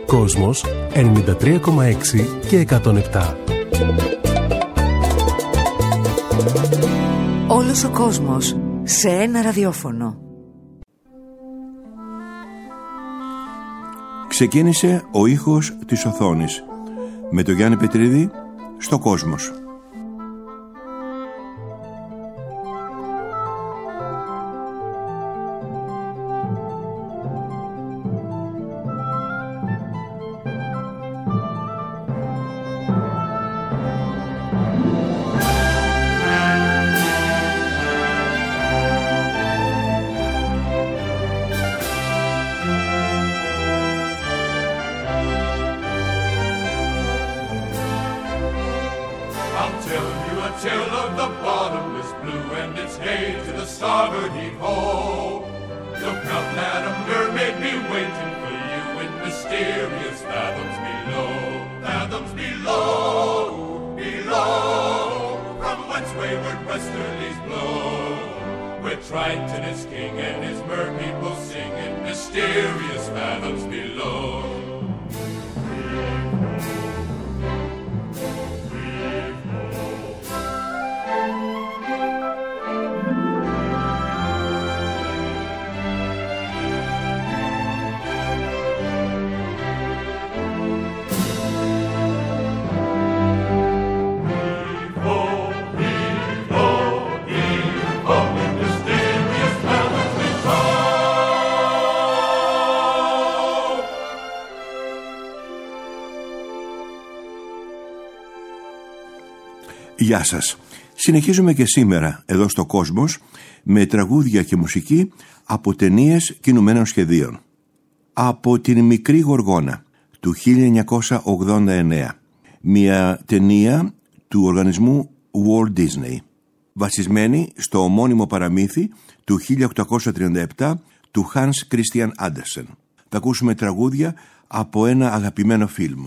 Κόσμος 93,6 και 107. Όλος ο κόσμος σε ένα ραδιόφωνο. Ξεκίνησε ο ήχος της οθόνης με τον Γιάννη Πετρίδη στο Κόσμος. Γεια σας. Συνεχίζουμε και σήμερα εδώ στο Κόσμος με τραγούδια και μουσική από ταινίες κινουμένων σχεδίων. Από την Μικρή Γοργόνα του 1989, μια ταινία του οργανισμού Walt Disney, βασισμένη στο ομώνυμο παραμύθι του 1837 του Hans Christian Andersen. Θα ακούσουμε τραγούδια από ένα αγαπημένο φιλμ.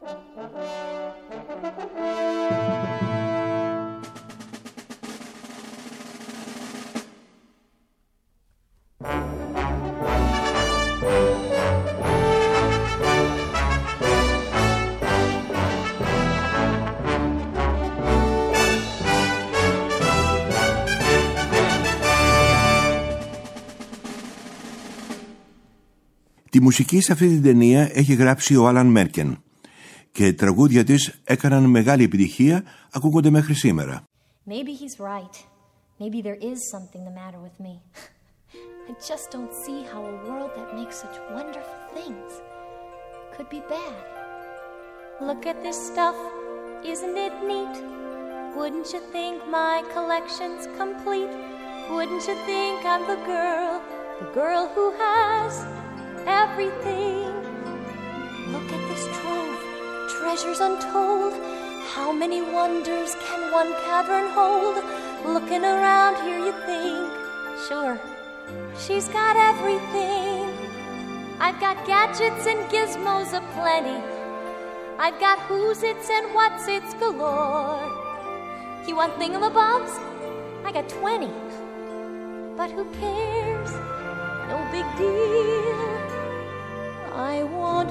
Τη μουσική σε αυτή την ταινία έχει γράψει ο Άλαν Μέρκεν και τραγούδια της έκαναν μεγάλη επιτυχία, ακούγονται μέχρι σήμερα. Maybe he's right. Maybe there is something the matter with me. I just don't see how a world that makes such wonderful things could be bad. Look at this stuff, isn't it neat? Wouldn't you think my collection's complete? Wouldn't you think I'm the girl who has everything? Look at this trove, treasures untold. How many wonders can one cavern hold? Looking around here you think, sure, she's got everything. I've got gadgets and gizmos aplenty. I've got who's-its and what's-its galore. You want thingamabobs? I got 20. But who cares? No big deal. I want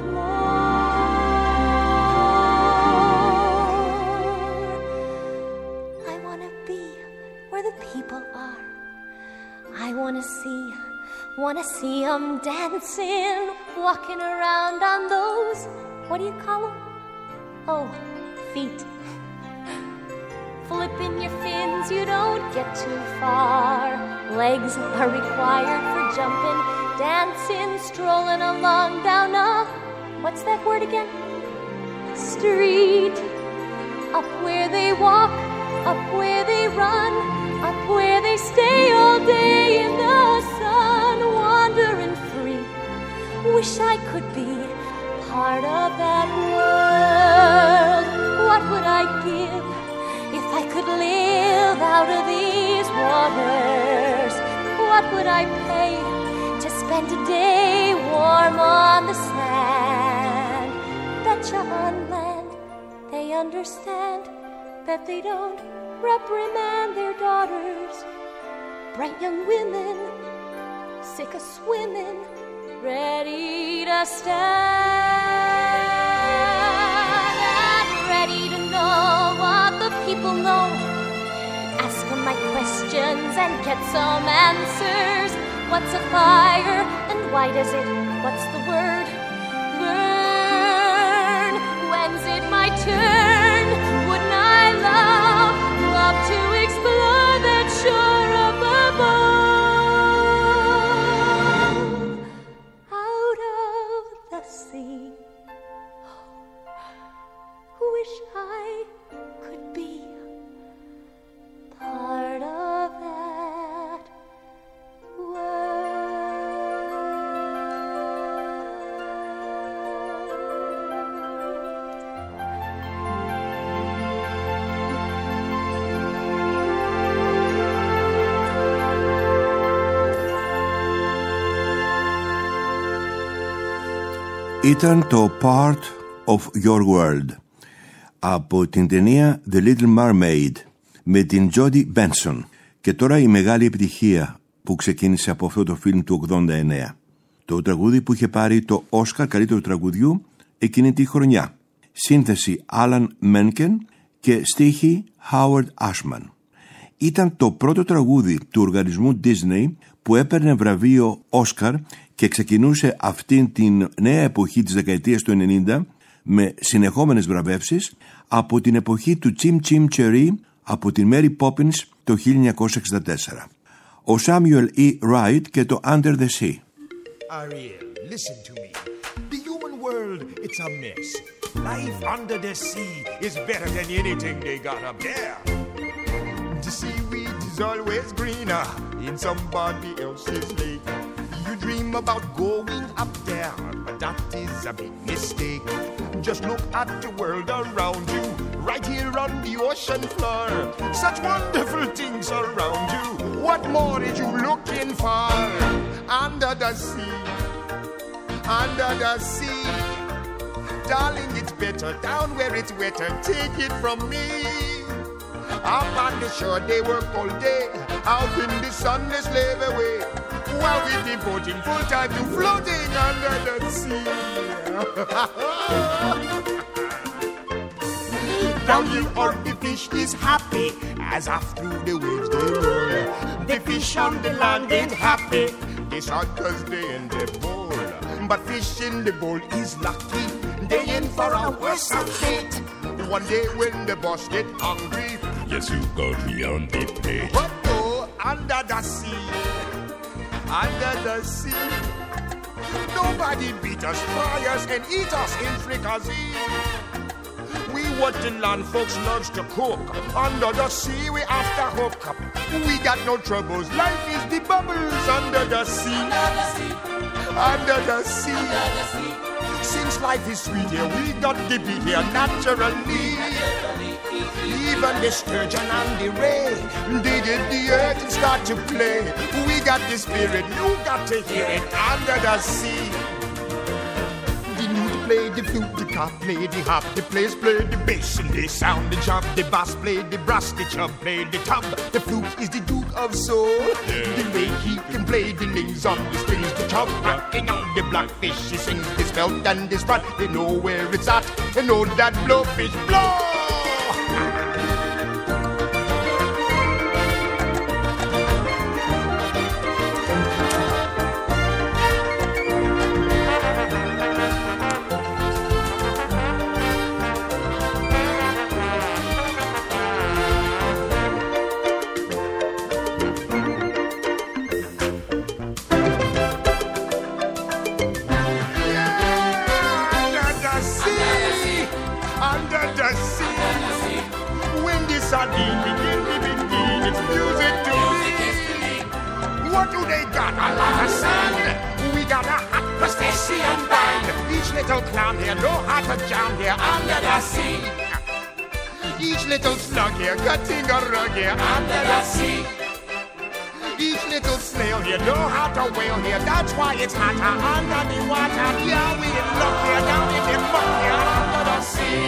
more. I want to be where the people are. I want to see them dancing, walking around on those, what do you call them? Oh, feet. Flipping your fins, you don't get too far. Legs are required for jumping, dancing, strolling along down a, what's that word again? Street. Up where they walk, up where they run, up where they stay all day in the sun, wandering free. Wish I could be part of that world. What would I give if I could live out of these waters? What would I pay to spend a day warm on the sand? Betcha on land they understand that they don't reprimand their daughters. Bright young women, sick of swimming, ready to stand. my questions and get some answers. What's a fire and why does it, what's the word? Burn. When's it my turn? Wouldn't I love to explore that shore up above? Out of the sea. Wish I could be part of that Ήταν το Part of Your World από την ταινία The Little Mermaid με την Jodie Benson. Και τώρα η μεγάλη επιτυχία που ξεκίνησε από αυτό το φιλμ του 89. Το τραγούδι που είχε πάρει το Όσκαρ καλύτερου τραγουδιού εκείνη τη χρονιά. Σύνθεση Alan Menken και στίχη Howard Ashman. Ήταν το πρώτο τραγούδι του οργανισμού Disney που έπαιρνε βραβείο Όσκαρ και ξεκινούσε αυτήν την νέα εποχή της δεκαετίας του 90 με συνεχόμενες βραβεύσεις από την εποχή του Chim Chim Cherry από την Mary Poppins το 1964. Ο Samuel E. Wright και το Under the Sea. Ariel, listen to me. The human world, it's a mess. Life under the sea is better than anything they got up there. The seaweed is always greener in somebody else's lake. You dream about going up there, but that is a big mistake. Just look at the world around you, right here on the ocean floor. Such wonderful things around you. What more are you looking for? Under the sea, under the sea. Darling, it's better down where it's wetter. Take it from me. Up on the shore they work all day, out in the sun they slave away, while we're devoting full time to floating under the sea. Down here all the fish is happy, as off through the waves they roll. The fish on the land ain't happy, they sad cause they in the bowl. But fish in the bowl is lucky, they in for a worse fate. One day when the boss get hungry, yes, you got beyond the pay. But go under the sea, under the sea. Nobody beat us, fry us, and eat us in fricassee. We what the land folks loves to cook. Under the sea, we after hook up. We got no troubles. Life is the bubbles under the sea. Under the sea. Under the sea. Under the sea. Since life is sweet here, we got to be here naturally. Even the sturgeon and the ray, they did the earth and start to play. We got the spirit, you got to hear it under the sea. The lute play, the flute, the cop play, the harp, the players play, the bass and the sound, the chop, the bass play, the brass, the chub play, the tub. The flute is the Duke of Soul. The way he can play the names on the strings, the chub rocking on the blackfish. He sings this belt and this front, they know where it's at, they know that blowfish blow. What do they got? A lot of sand. We got a hot crustacean band. Each little clown here know how to jam here under the sea. Each little slug here cutting a rug here under the sea. Each little snail here know how to whale here. That's why it's hotter under the water. Yeah, we in luck here down in the muck here under the sea.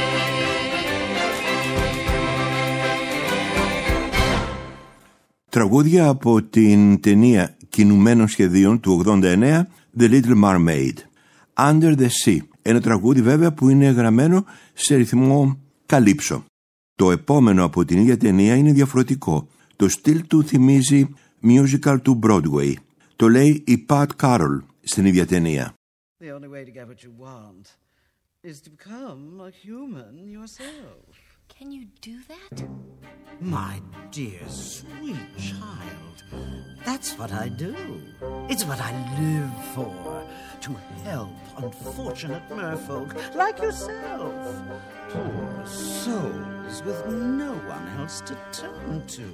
Τραγούδια από την ταινία κινουμένων σχεδίων του 89 The Little Mermaid. Under the Sea. Ένα τραγούδι βέβαια που είναι γραμμένο σε ρυθμό καλύψο. Το επόμενο από την ίδια ταινία είναι διαφορετικό. Το στυλ του θυμίζει musical του Broadway. Το λέει η Pat Carroll στην ίδια ταινία. The only way to get what you want is to become a human yourself. Can you do that? My dear, sweet child, that's what I do. It's what I live for, to help unfortunate merfolk like yourself. Poor souls with no one else to turn to.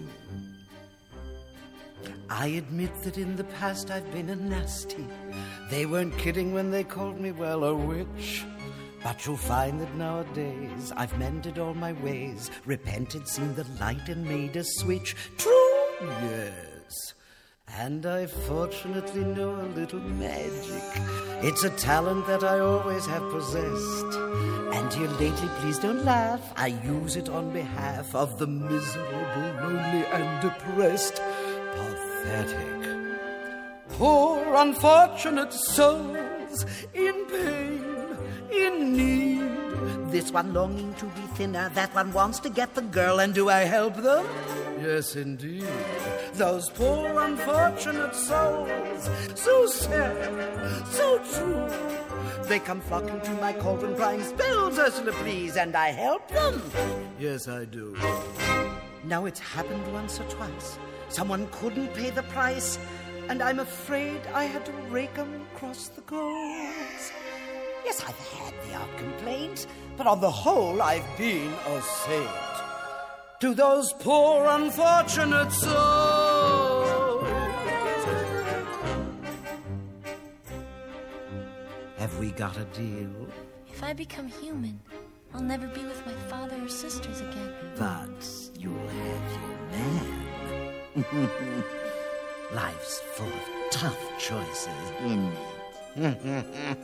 I admit that in the past I've been a nasty. They weren't kidding when they called me, well, a witch. But you'll find that nowadays I've mended all my ways, repented, seen the light and made a switch. True, yes. And I fortunately know a little magic. It's a talent that I always have possessed. And here lately, please don't laugh, I use it on behalf of the miserable, lonely and depressed. Pathetic. Poor unfortunate souls in pain, in need. This one longing to be thinner, that one wants to get the girl, and do I help them? Yes, indeed. Those poor unfortunate souls, so sad, so true. They come flocking to my cauldron crying, spells, Ursula, please, and I help them. Yes, I do. Now it's happened once or twice. Someone couldn't pay the price, and I'm afraid I had to rake 'em across the coals. Yes, I've had the odd complaint, but on the whole, I've been a saint. To those poor unfortunate souls. Have we got a deal? If I become human, I'll never be with my father or sisters again. But you'll have your man. Life's full of tough choices, isn't it?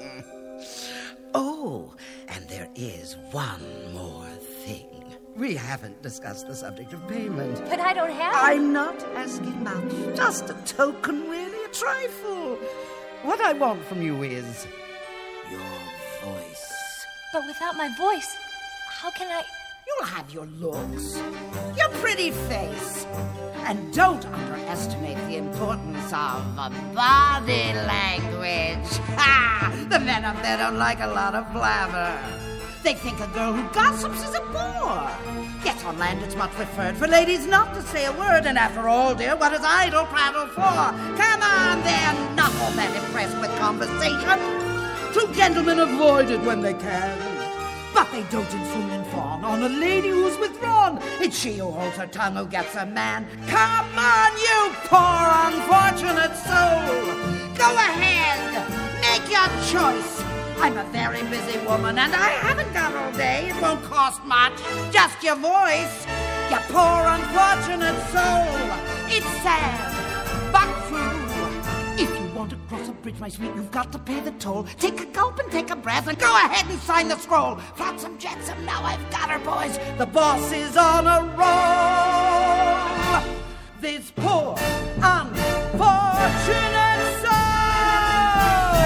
Oh, and there is one more thing. We haven't discussed the subject of payment. But I don't have it. I'm not asking much. Just a token, really, a trifle. What I want from you is your voice. But without my voice, how can I... You'll have your looks, your pretty face. And don't underestimate the importance of body language. Ha! The men up there don't like a lot of blabber. They think a girl who gossips is a bore. Yet on land it's much preferred for ladies not to say a word. And after all, dear, what is idle prattle for? Come on, they're not all that impressed with conversation. True gentlemen avoid it when they can. But they dote and fool and fawn on a lady who's withdrawn. It's she who holds her tongue who gets a man. Come on, you poor unfortunate soul. Go ahead, make your choice. I'm a very busy woman and I haven't got all day. It won't cost much, just your voice. You poor unfortunate soul. It's sad, but true. If you want to cross a bridge, my sweet, you've got to pay the toll. Take a gulp and take a breath and go ahead and sign the scroll. Flotsam jetsam, now I've got her, boys. The boss is on a roll. This poor, unfortunate soul.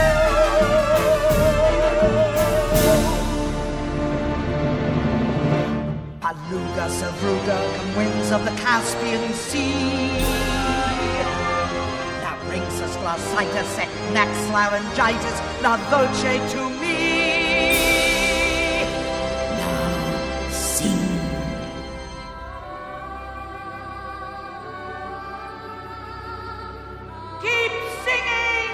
Paluga, Savruga, come winds of the Caspian Sea. Rhinxus, glossitis, secnax, laryngitis, la dolce to me. Now sing. Keep singing.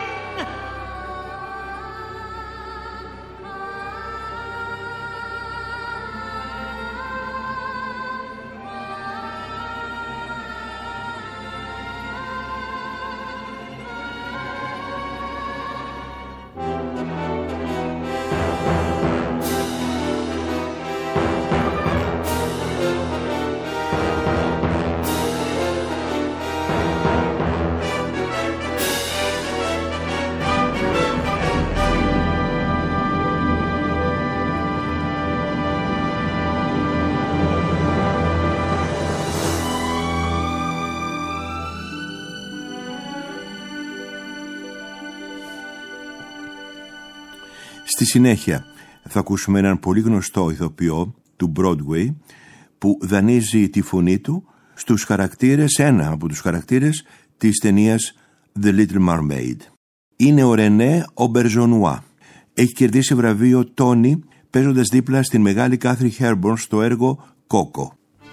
Στη συνέχεια θα ακούσουμε έναν πολύ γνωστό ηθοποιό του Broadway που δανείζει τη φωνή του στους χαρακτήρες, ένα από τους χαρακτήρες της ταινίας The Little Mermaid. Είναι ο Ρενέ Ομπερζονουά. Έχει κερδίσει βραβείο Τόνι παίζοντας δίπλα στην μεγάλη Κάθρι Χέρμπορν στο έργο Κόκο.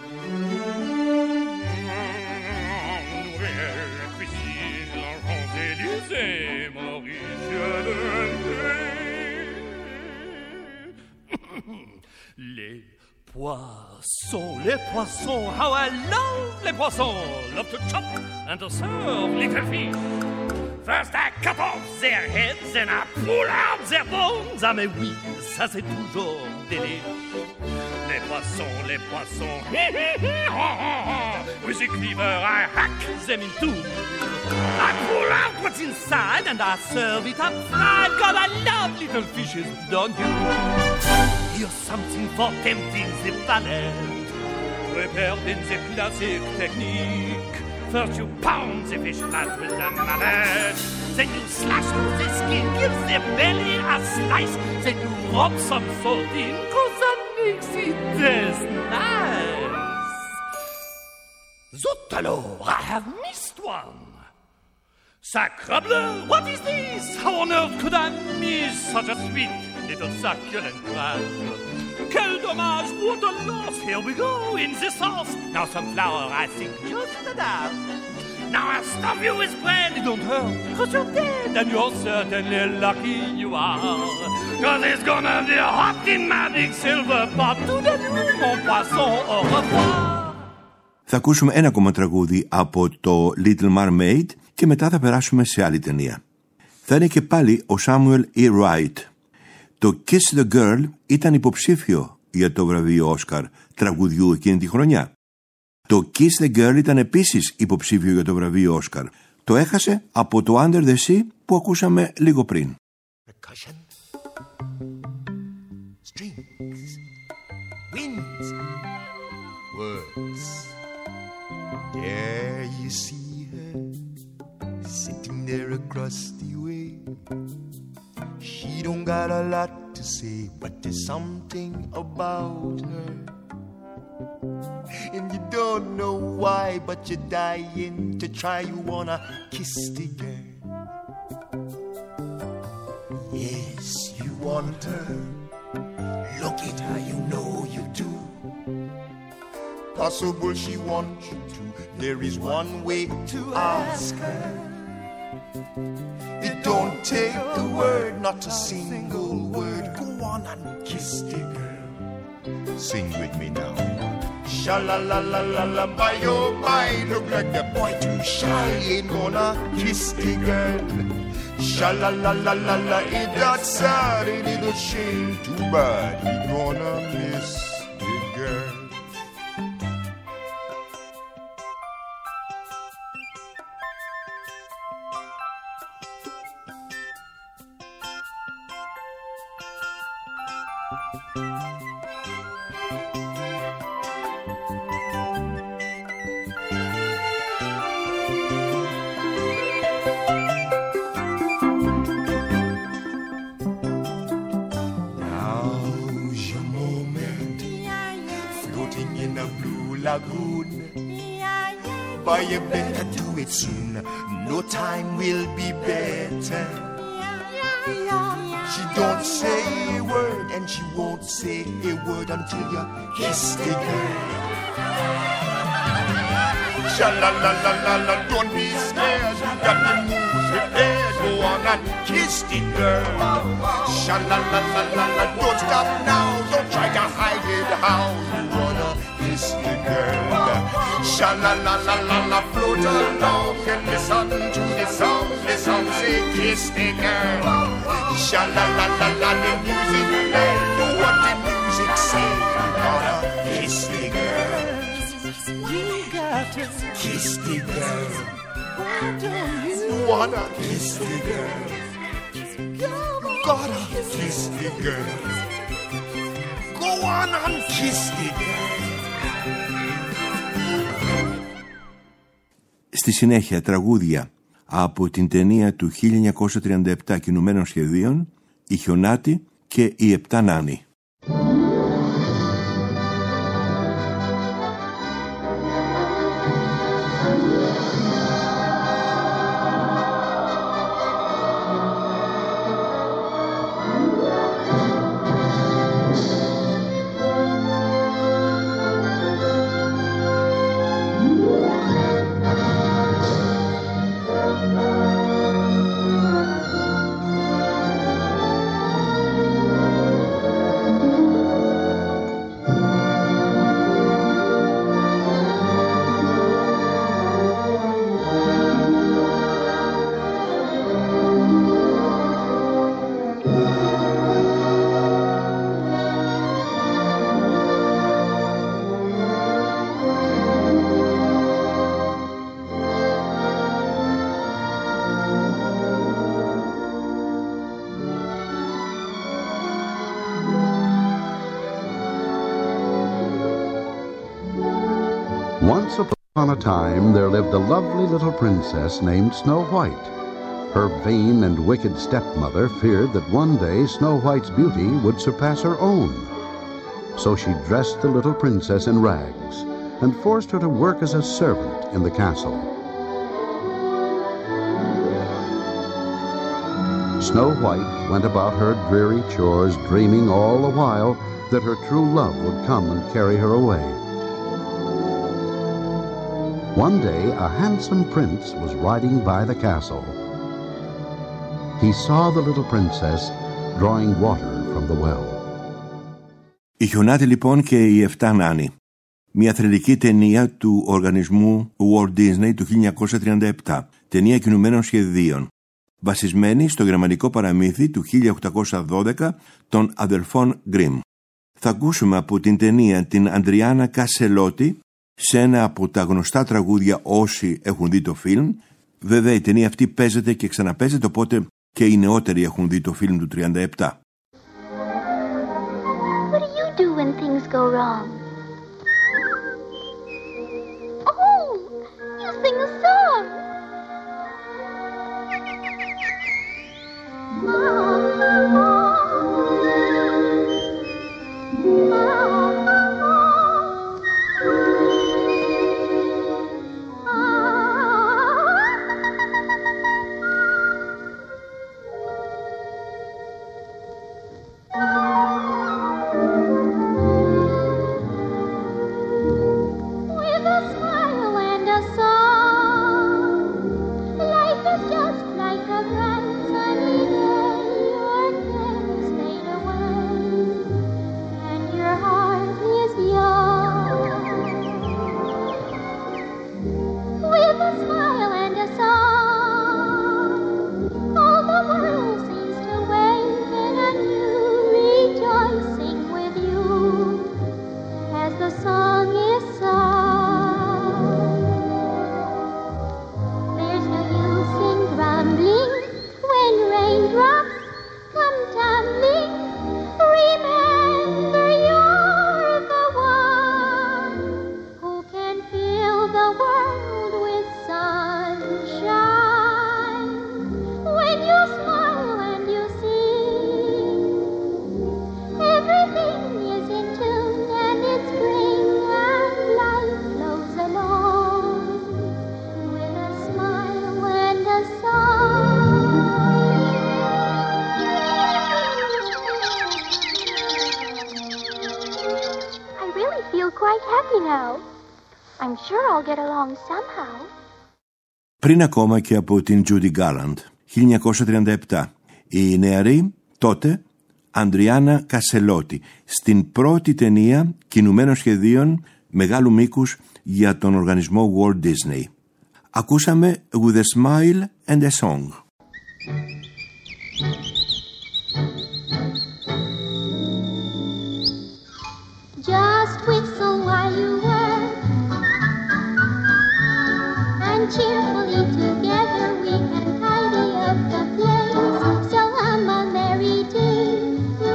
Les poissons, how I love les poissons. Love to chop and to serve little fish. First I cut off their heads and I pull out their bones. Ah mais oui, ça c'est toujours délice. Les poissons, with the cleaver I hack them in two. I pull out what's inside and I serve it up fried. God, I love little fishes, don't you? Here's something for tempting the palate. Prepared in the classic technique. First you pound the fish fat with the mallet. Then you slash through the skin, give the belly a slice. Then you rub some salt in, cause that makes it taste nice. Zut alors, I have missed one. Sacrebleu, what is this? How on earth could I miss such a sweet little succulent crab? Quel dommage, what a loss. Here we go, in the sauce. Now some flour, I think, just enough. Now I'll stuff you with bread. It don't hurt, cause you're dead. And you're certainly lucky you are. Cause it's gonna be hot in my big silver pot. Tout de nuit, mon poisson, au revoir. Θα ακούσουμε ένα ακόμα τραγούδι από το Little Mermaid και μετά θα περάσουμε σε άλλη ταινία. Θα είναι και πάλι ο Samuel E. Wright. Το Kiss the Girl ήταν υποψήφιο για το βραβείο Όσκαρ τραγουδιού εκείνη τη χρονιά. Το Kiss the Girl ήταν επίσης υποψήφιο για το βραβείο Όσκαρ. Το έχασε από το Under the Sea που ακούσαμε λίγο πριν. Percussion, strings, winds, words. There you see her, sitting there across the way. She don't got a lot to say, but there's something about her. And you don't know why, but you're dying to try. You wanna kiss the girl. Yes, you want her. Look at her, you know you do. Possible she wants you to. There is one way to ask her. It don't take a word, not a single word. Go on and kiss the girl. Sing with me now. Sha-la-la-la-la-la, by your mind, look like the boy too shy. Ain't gonna kiss the girl. Sha-la-la-la-la-la, ain't that sad, a little shame. Too bad, he gonna miss the girl. Lagoon, but you better do it soon. No time will be better. She don't say a word, and she won't say a word until you kiss the girl. Sha-la-la-la-la-la, don't be scared. You got to move prepared. Go on and kiss the girl. Sha-la-la-la-la-la, don't stop now. Don't try to hide it how you wanna kiss the girl. Sha-la-la-la-la-la, float along and listen to the song. The song say kiss the girl. Sha-la-la-la-la, the music play. Do what the music say. You gotta kiss the girl. You gotta kiss the girl. You wanna kiss the girl. You gotta kiss the girl. Go on and kiss the girl. Στη συνέχεια τραγούδια από την ταινία του 1937 κινουμένων σχεδίων, η Χιονάτη και οι Επτά Νάνοι. Once upon a time, there lived a lovely little princess named Snow White. Her vain and wicked stepmother feared that one day Snow White's beauty would surpass her own. So she dressed the little princess in rags and forced her to work as a servant in the castle. Snow White went about her dreary chores, dreaming all the while that her true love would come and carry her away. One day, a handsome prince was riding by the castle. He saw the little princess drawing water from the well. Η Χιονάτη λοιπόν και οι 7 Νάνοι. Μια θρυλική ταινία του οργανισμού Walt Disney του 1937. Ταινία κινουμένων σχεδίων. Βασισμένη στο γερμανικό παραμύθι του 1812 των αδελφών Γκριμ. Θα ακούσουμε από την ταινία την Αντριάννα Κασελότη σε ένα από τα γνωστά τραγούδια όσοι έχουν δει το φιλμ. Βέβαια η ταινία αυτή παίζεται και ξαναπαίζεται, οπότε και οι νεότεροι έχουν δει το φιλμ του 37. What do you do when things go wrong? Oh, you sing a song. I'm sure I'll get along somehow. Πριν ακόμα και από την Judy Garland, 1937, η νεαρή τότε Αντριάννα Κασελότη στην πρώτη ταινία κινουμένων σχεδίων μεγάλου μήκους για τον οργανισμό Walt Disney. Ακούσαμε With a Smile and a Song. Just whistle while you work, and cheerfully together we can tidy up the place. So hum a merry tune.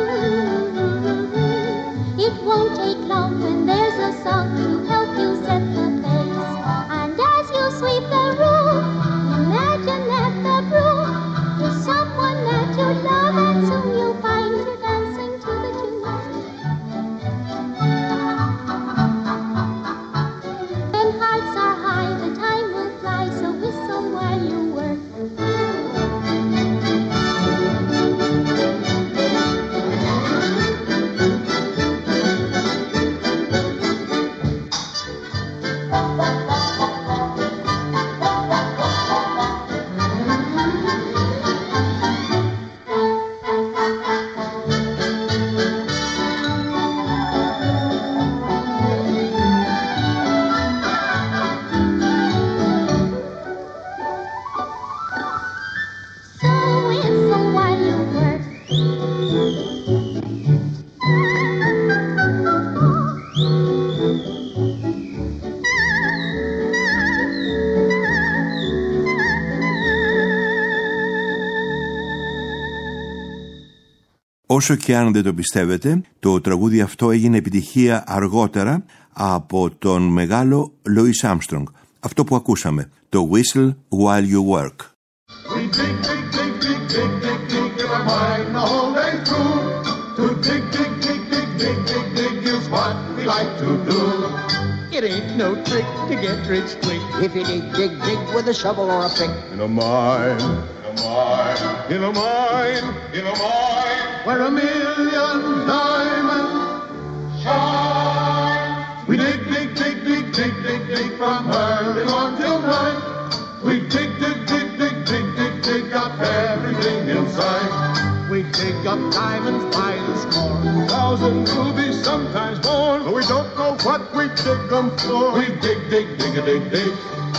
It won't take long when there's a song to help you set the pace. And as you sweep the room, imagine that the broom is someone that you love, and soon you'll find her dancing to the tune. When hearts are high, the time will fly, so whistle while you work. Όσο και αν δεν το πιστεύετε, το τραγούδι αυτό έγινε επιτυχία αργότερα, από τον μεγάλο Louis Armstrong. Αυτό που ακούσαμε, το Whistle While You Work. We dig, dig, dig, dig, dig, dig, dig in our mind the whole day through. To dig, dig, dig, dig, dig, dig, dig is what we like to do. It ain't no trick to get rich quick if you dig, dig, dig with a shovel or a pick. In a mine, in a mine, in a mine, in a mine, where a million diamonds shine. We dig, dig, dig, dig, dig, dig, dig from early morn till night. We dig, dig, dig, dig, dig, dig, dig up everything inside. We dig up diamonds by the score, Thousands will be sometimes born, but we don't know what we dig them for. We dig, dig, dig, a dig, dig.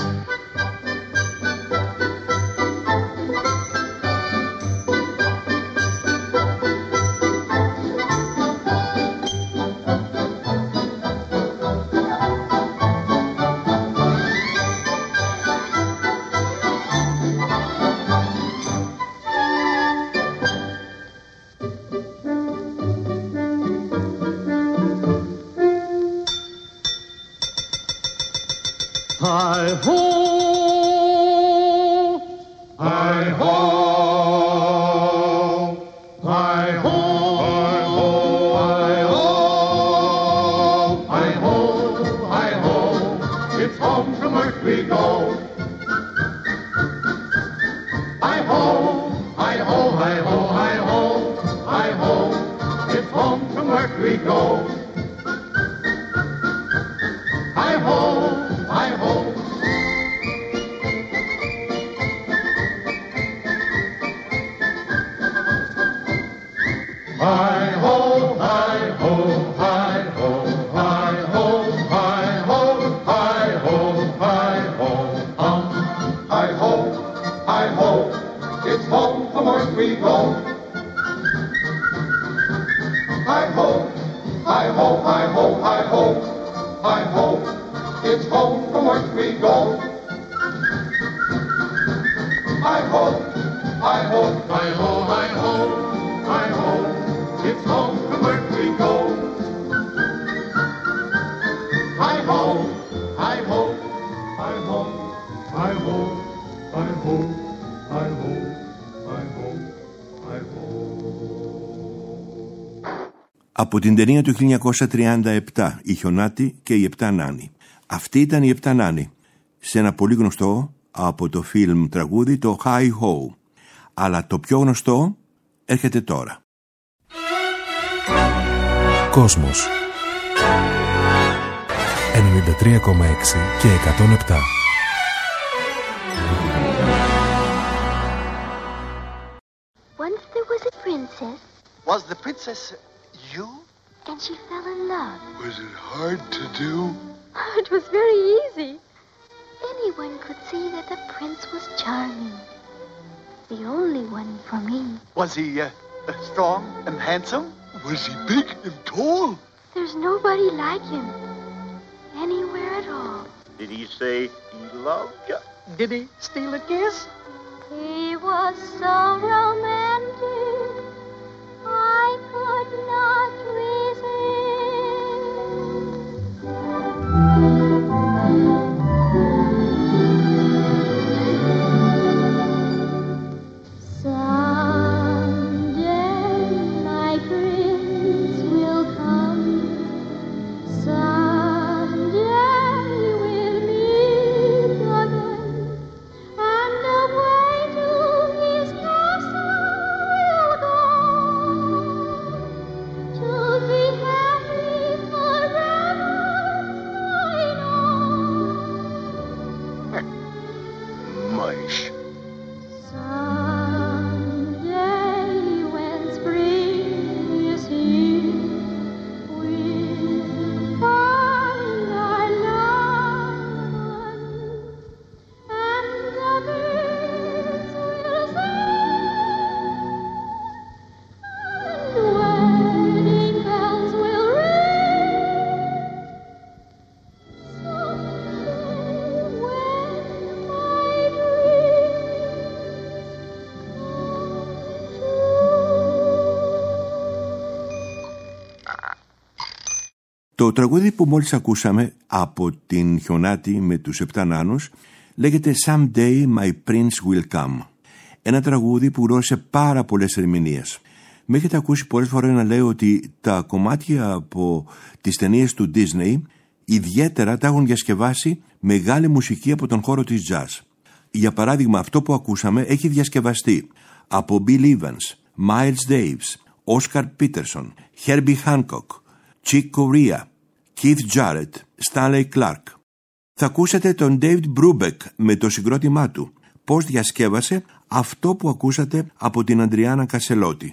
Hi-ho, Hi-ho, hi-ho, hi-ho, hi-ho, hi-ho, it's home from work we go. Hi-ho, hi-ho, hi-ho, hi-ho, hi-ho, it's home from work we go. Hi-ho, hi-ho. Hi-ho, hi-ho, hi-ho, hi-ho, hi-ho, hi-ho, hi-ho, hi-ho, hi-ho, it's home from work we go. Hi-ho, hi-ho, hi-ho, hi-ho, hi-ho, it's home from work we go. Hi-ho, hi-ho, hi-ho, hi-ho, hi-ho, it's home from work we go. Hi-ho, hi-ho, hi-ho, hi-ho, hi-ho, hi-ho, hi-ho, hi-ho. Από την ταινία του 1937, «Η Χιονάτη και οι Επτά Νάνοι». Αυτή ήταν η Επτά Νάνοι, σε ένα πολύ γνωστό από το φιλμ τραγούδι, το Hi-Ho. Αλλά το πιο γνωστό έρχεται τώρα. Κόσμος 93,6 και 107. Once there was a princess, Was the princess you? and she fell in love. Was it hard to do? It was very easy. Anyone could see that the prince was charming. The only one for me. Was he strong and handsome? Was he big and tall? There's nobody like him. Anywhere at all. Did he say he loved you? did he steal a kiss? He was so romantic, I could not resist. Someday my prince will come. Someday we'll meet again, and the way to his castle Το τραγούδι που μόλις ακούσαμε από την Χιονάτη με τους 7 νάνους λέγεται Someday My Prince Will Come. Ένα τραγούδι που γνώρισε πάρα πολλές ερμηνείες. Με έχετε ακούσει πολλές φορές να λέω ότι τα κομμάτια από τις ταινίες του Disney ιδιαίτερα τα έχουν διασκευάσει μεγάλη μουσική από τον χώρο της jazz. Για παράδειγμα, αυτό που ακούσαμε έχει διασκευαστεί από Bill Evans, Miles Davis, Oscar Peterson, Herbie Hancock, Chick Corea, Keith Jarrett, Stanley Clarke. Θα ακούσετε τον David Brubeck με το συγκρότημά του, πώς διασκεύασε αυτό που ακούσατε από την Αντριάννα Κασελότη.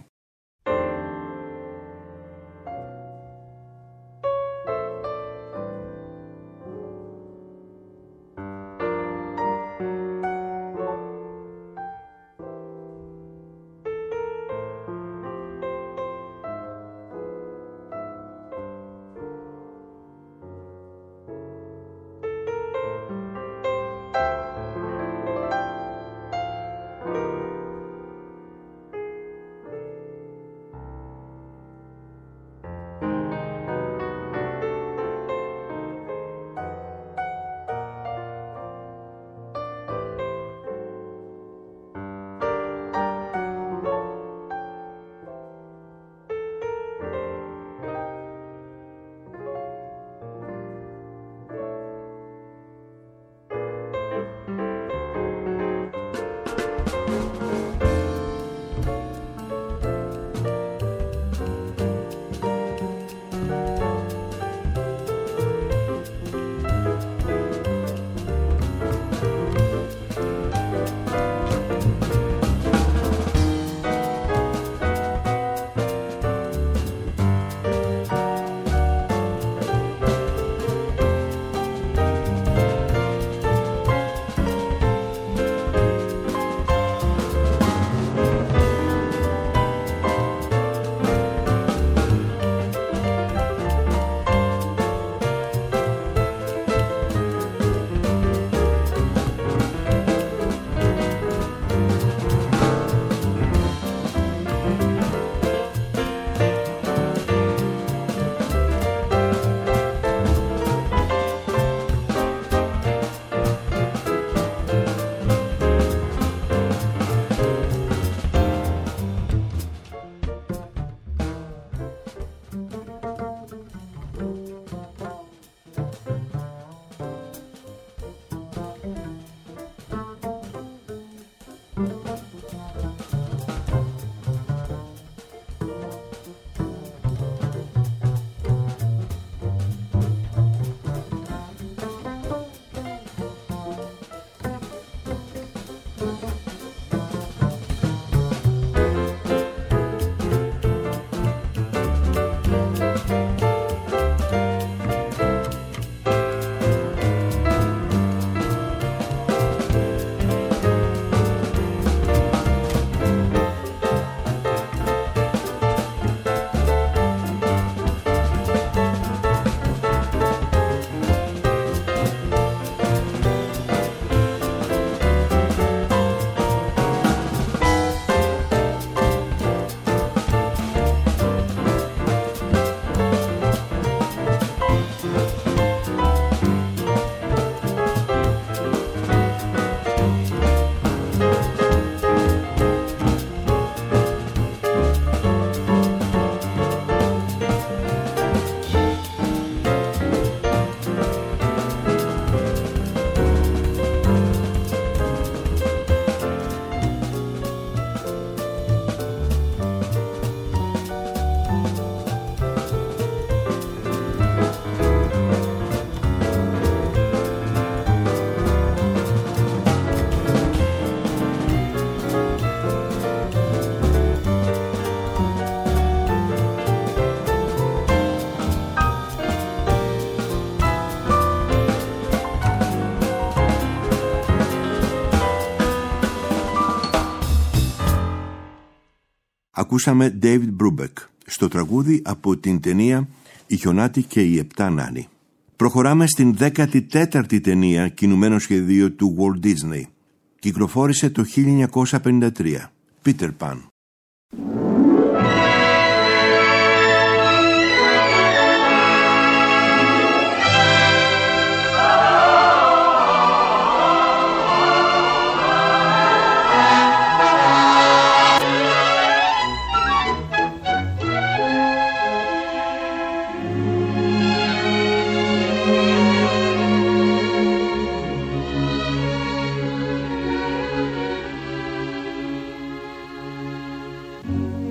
Ακούσαμε David Brubeck στο τραγούδι από την ταινία «Η Χιονάτη και οι 7 νάνοι». Προχωράμε στην 14η ταινία κινουμένου σχεδίου του Walt Disney. Κυκλοφόρησε το 1953. Peter Pan.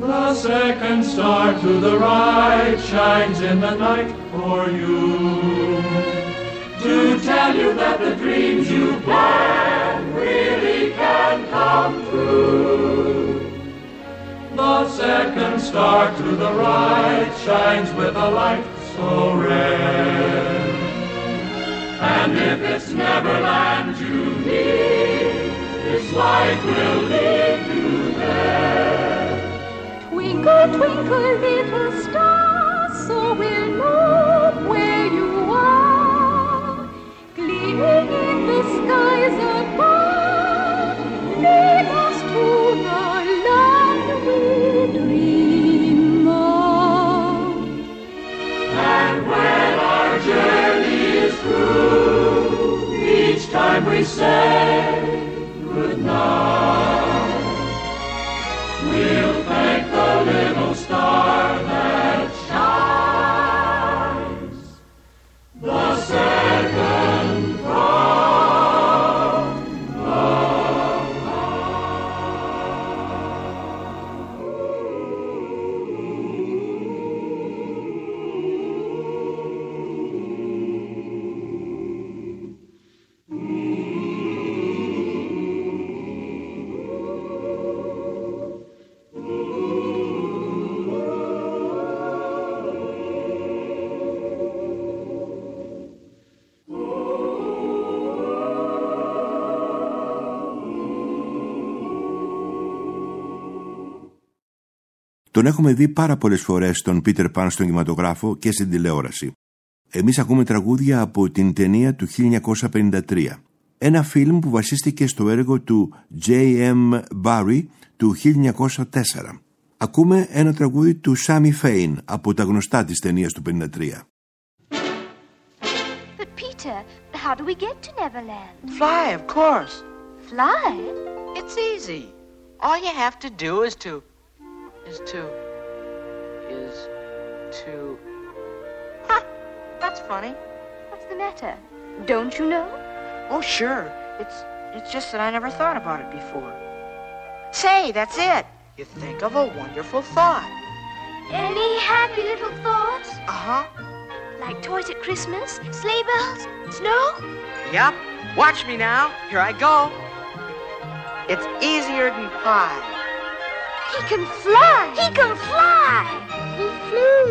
The second star to the right shines in the night for you, to tell you that the dreams you plan really can come true. The second star to the right shines with a light so rare, and if it's Neverland you need, this light will lead you there. Twinkle, twinkle, little star, so we'll know where you are. Gleaming in the skies above, lead us to the land we dream of. And when our journey is through, each time we say goodnight, we'll thank the little star that shines the second from the Τον έχουμε δει πάρα πολλές φορές τον Peter Pan στον κινηματογράφο και στην τηλεόραση. Εμείς ακούμε τραγούδια από την ταινία του 1953. Ένα φιλμ που βασίστηκε στο έργο του J.M. Barrie του 1904. Ακούμε ένα τραγούδι του Sammy Fain από τα γνωστά της ταινίας του 1953. But Peter, how do we get to Neverland? Fly, of course. Fly? It's easy. All you have to do is to... Ha! That's funny. What's the matter? Don't you know? Oh, sure. It's just that I never thought about it before. Say, that's it. You think of a wonderful thought. Any happy little thoughts? Uh-huh. Like toys at Christmas, sleigh bells, snow? Yep. Watch me now. Here I go. It's easier than pie. He can fly! He can fly! He flew!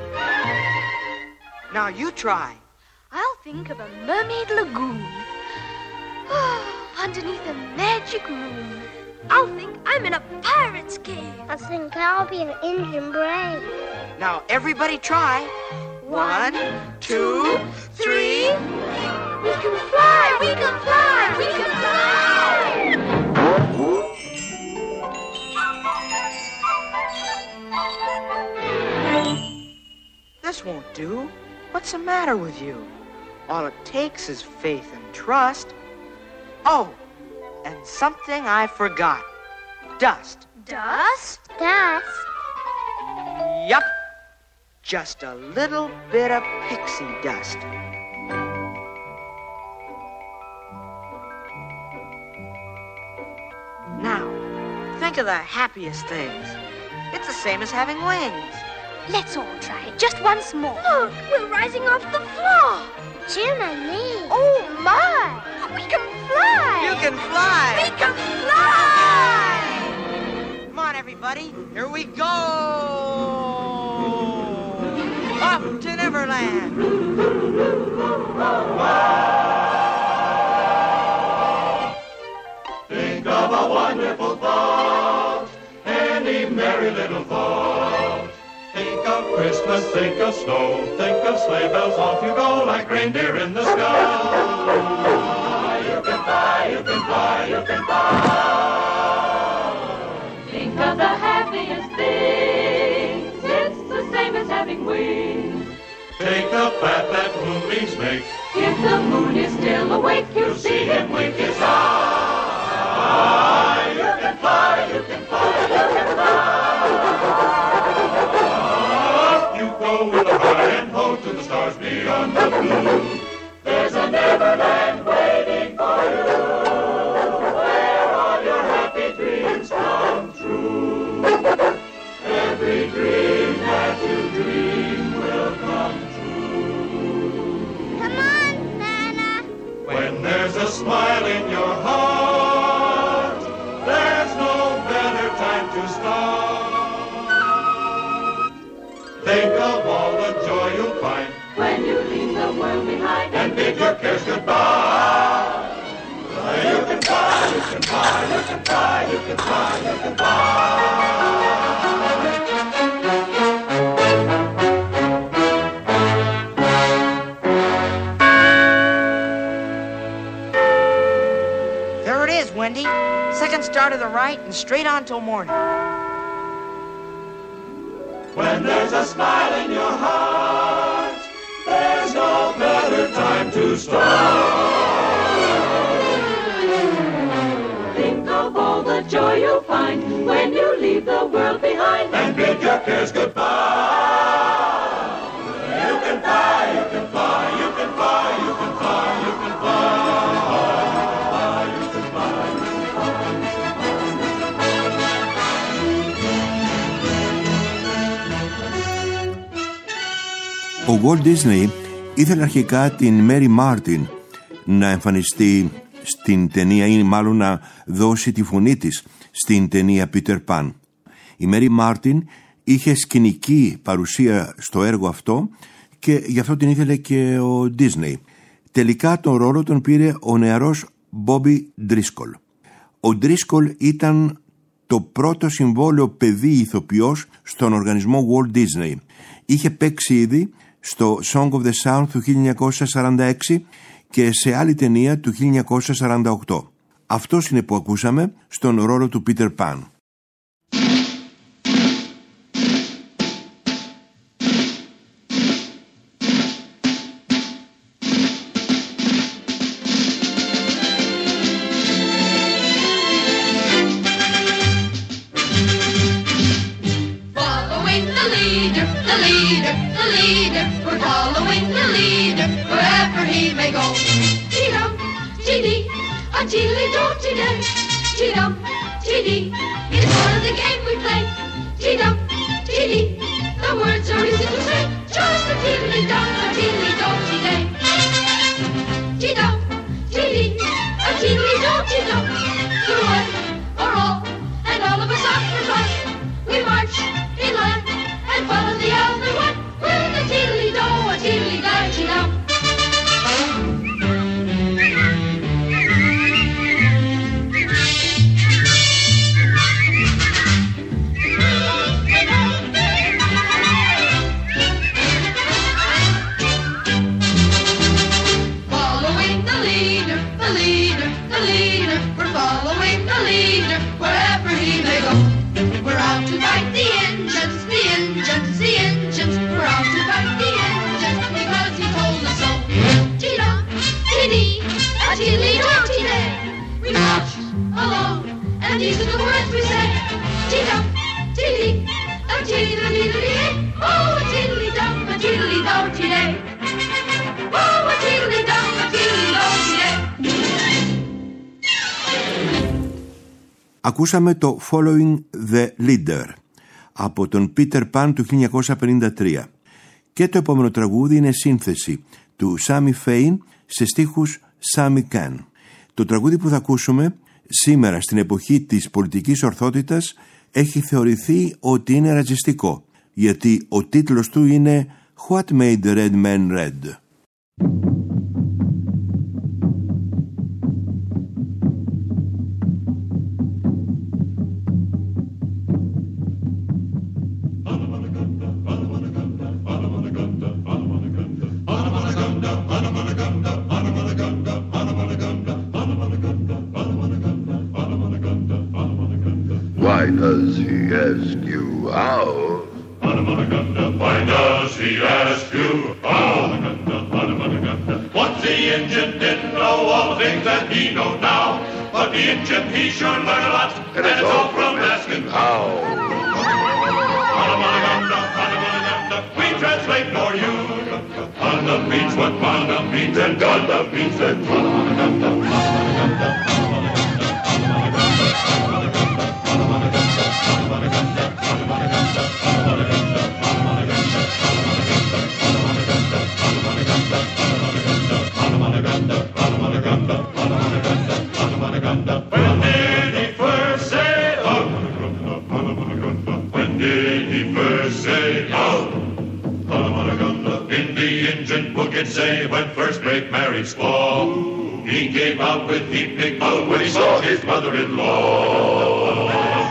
Now you try. I'll think of a mermaid lagoon. Underneath a magic moon. I'll think I'm in a pirate's cave. I think I'll be an Indian brave. Now everybody try. 1, 2, 3. We can fly! We can fly! We can fly! This won't do. What's the matter with you? All it takes is faith and trust. Oh, and something I forgot. Dust. Dust? Dust? Yup. Just a little bit of pixie dust. Now, think of the happiest things. It's the same as having wings. Let's all try it, just once more. Look, we're rising off the floor. Jim and me. Oh, my. We can fly. You can fly. We can fly. Come on, everybody. Here we go. Up to Neverland. Think of a wonderful thought, any merry little thought. Think of Christmas, think of snow, think of sleigh bells, off you go like reindeer in the sky. You can fly, you can fly, you can fly. Think of the happiest things, it's the same as having wings. Take the path that moonbeams make, if the moon is still awake, you'll see him wink his eye. You can fly, you can fly, you can fly. Go with a high and ho to the stars beyond the blue. There's a Neverland waiting for you, where all your happy dreams come true. your cares goodbye. You can fly, you can fly, you can fly, you can fly, you can fly. There it is, Wendy. Second star to the right and straight on till morning. When there's a smile in your heart, there's no better time to start. Think of all the joy you'll find when you leave the world behind and bid your cares goodbye. You can fly, you can fly, you can fly, you can fly, you can fly. Ο Walt Disney ήθελε αρχικά την Mary Martin να εμφανιστεί στην ταινία ή μάλλον να δώσει τη φωνή της στην ταινία Peter Pan. Η Mary Martin είχε σκηνική παρουσία στο έργο αυτό και γι' αυτό την ήθελε και ο Disney. Τελικά τον ρόλο τον πήρε ο νεαρός Bobby Driscoll. Ο Driscoll ήταν το πρώτο συμβόλαιο παιδί ηθοποιός στον οργανισμό Walt Disney. Είχε παίξει ήδη στο Song of the South του 1946 και σε άλλη ταινία του 1948. Αυτός είναι που ακούσαμε στον ρόλο του Peter Pan. Ακούσαμε το Following the Leader από τον Peter Pan του 1953 και το επόμενο τραγούδι είναι σύνθεση του Sammy Fain σε στίχους Sammy Cahn. Το τραγούδι που θα ακούσουμε σήμερα στην εποχή της πολιτικής ορθότητας έχει θεωρηθεί ότι είναι ρατσιστικό, γιατί ο τίτλος του είναι What Made the Red Man Red. Why does he ask you how? Why does he ask you how? Once the engine didn't know all the things that he knows now, but the engine he sure learned a lot, and it's all from asking how. We translate for you. Panda means what Panda means, and Ganda means that. When did he first say oh? When did he first say oh? In the Injun book'd say when first break marriage squaw. He gave out with heap big mouth when he saw his mother-in-law.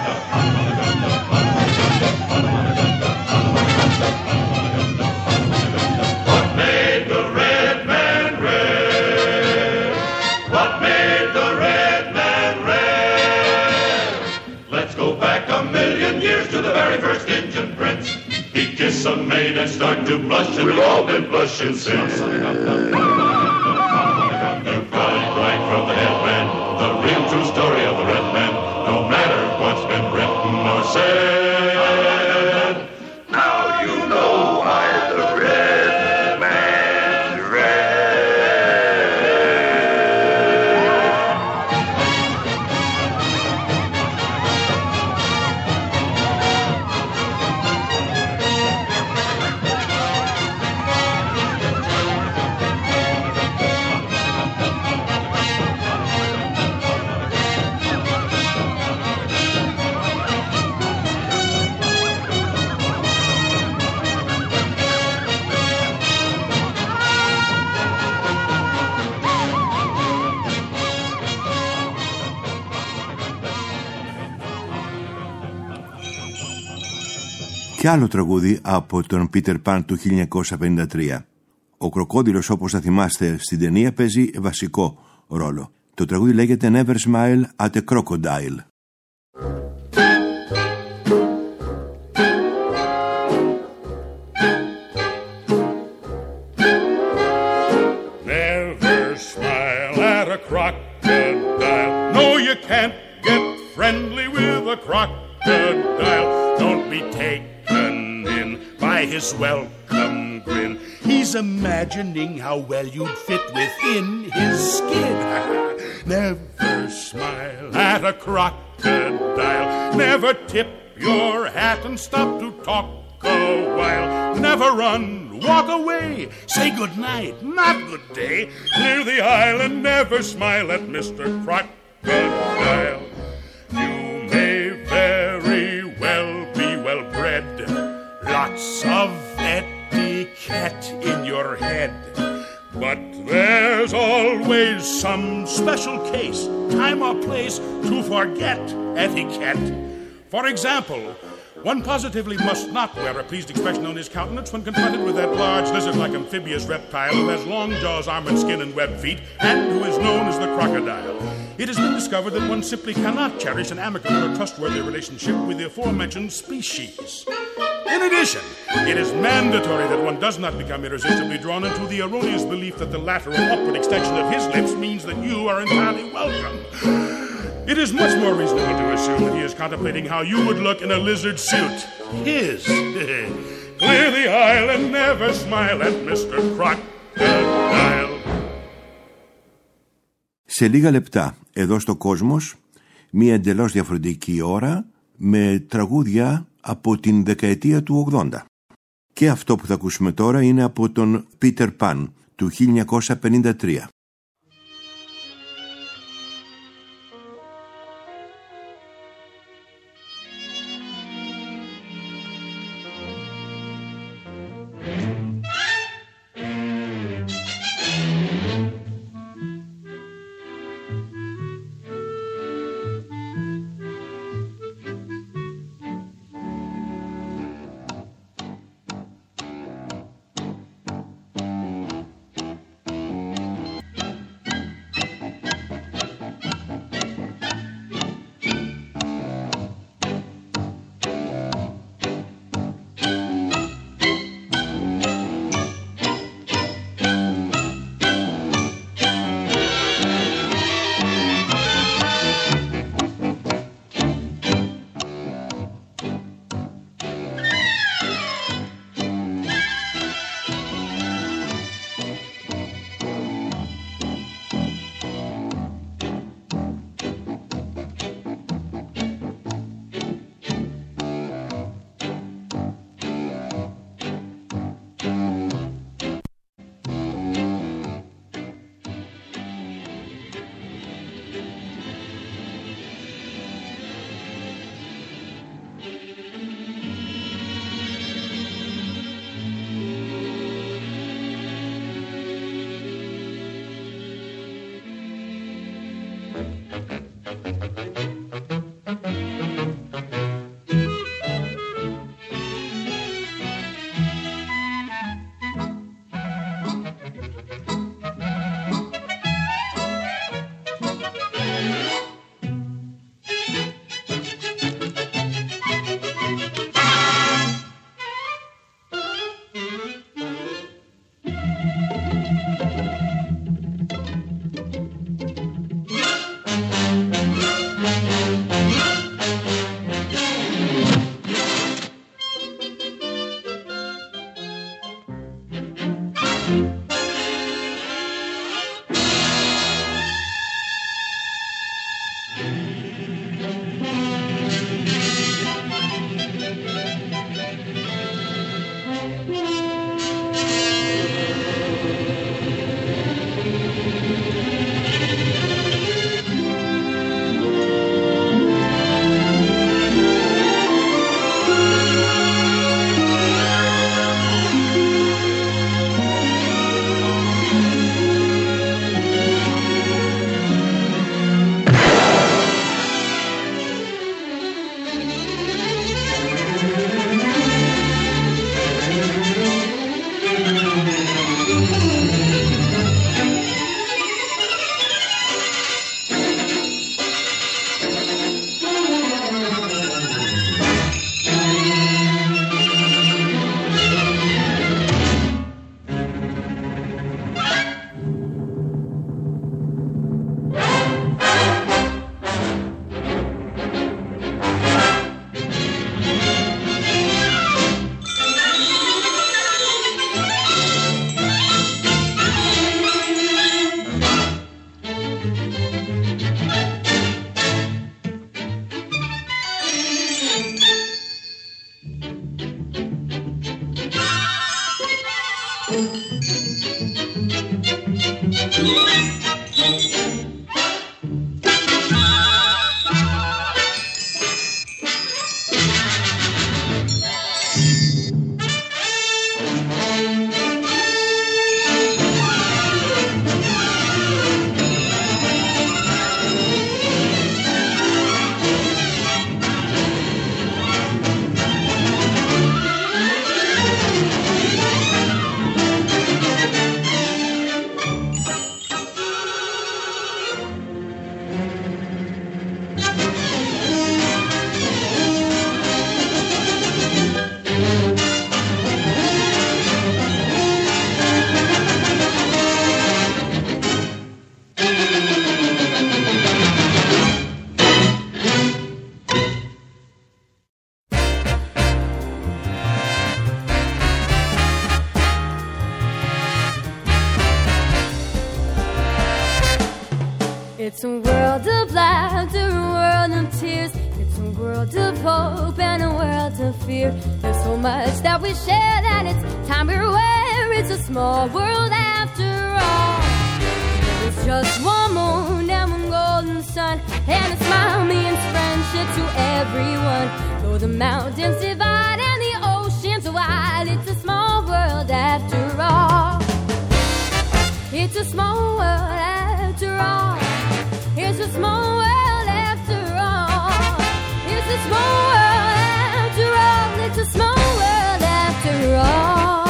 What made the red man red? What made the red man red? Let's go back 1,000,000 years to the very first Injun prince. He'd kiss a maid and start to blush, and we've all been blushing since. You got it right from the headman, the real true story of the red man, no matter what's been written or said. Now you know why the red man's red. Κι άλλο τραγούδι από τον Peter Pan του 1953. Ο κροκόδιλος, όπως θα θυμάστε στην ταινία, παίζει βασικό ρόλο. Το τραγούδι λέγεται Never Smile at a Crocodile. Never smile at a crocodile. No, you can't get friendly with a crocodile. Don't be taken in by his welcome grin. He's imagining how well you'd fit within his skin. Never smile at a crocodile. Never tip your hat and stop to talk a while. Never run, walk away, say good night, not good day. Clear the aisle and never smile at Mr. Crocodile. You may very well be well bred, lots of etiquette in your head, but there's always some special case, time or place to forget etiquette. For example, one positively must not wear a pleased expression on his countenance when confronted with that large lizard-like amphibious reptile who has long jaws, armored skin, and webbed feet, and who is known as the crocodile. It has been discovered that one simply cannot cherish an amicable or trustworthy relationship with the aforementioned species. In addition, it is mandatory that one does not become irresistibly drawn into the erroneous belief that the lateral upward extension of his lips means that you are entirely welcome. It is much more reasonable to assume that he is contemplating how you would look in a lizard suit. His. Clear the aisle and never smile at Mr. Crocodile. Σε λίγα λεπτά, εδώ στο Κόσμος, μία εντελώς διαφορετική ώρα με τραγούδια από την δεκαετία του 80. Και αυτό που θα ακούσουμε τώρα είναι από τον Peter Pan του 1953. It's a world of laughter, a world of tears. It's a world of hope and a world of fear. There's so much that we share that it's time we're aware. It's a small world after all. There's just one moon and one golden sun, and a smile means friendship to everyone. Though the mountains divide and the oceans wide, it's a small world after all. It's a small world after all. It's a small world after all. It's a small world after all. It's a small world after all.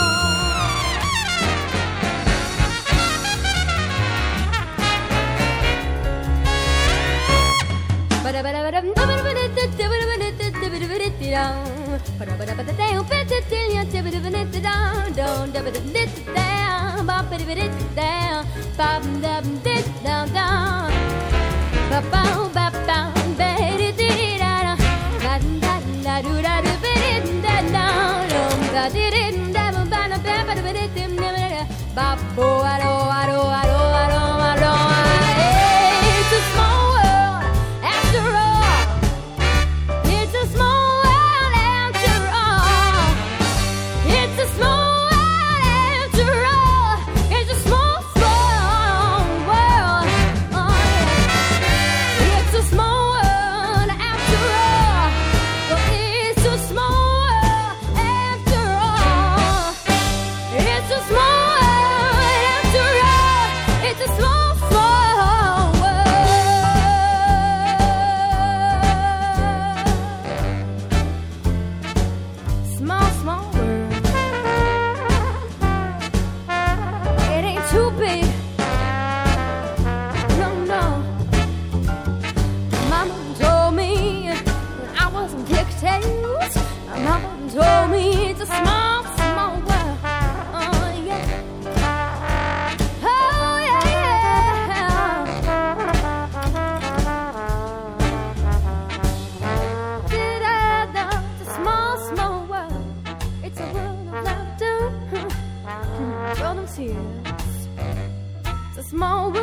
It's a small world after all. It's a small world after all. It's a small world after all. It's a small, small world. Oh, yeah. It's a small world after all. Oh, it's a small world after all. It's a small world after all. It's a small, small world. Small, small world. It ain't too big. No, no. Mama told me when I was in pigtails. Mama told me it's a small, small world. Oh, yeah. Oh, yeah, yeah. Da-da-da. It's a small, small world. It's a world of laughter. World tears. It's a small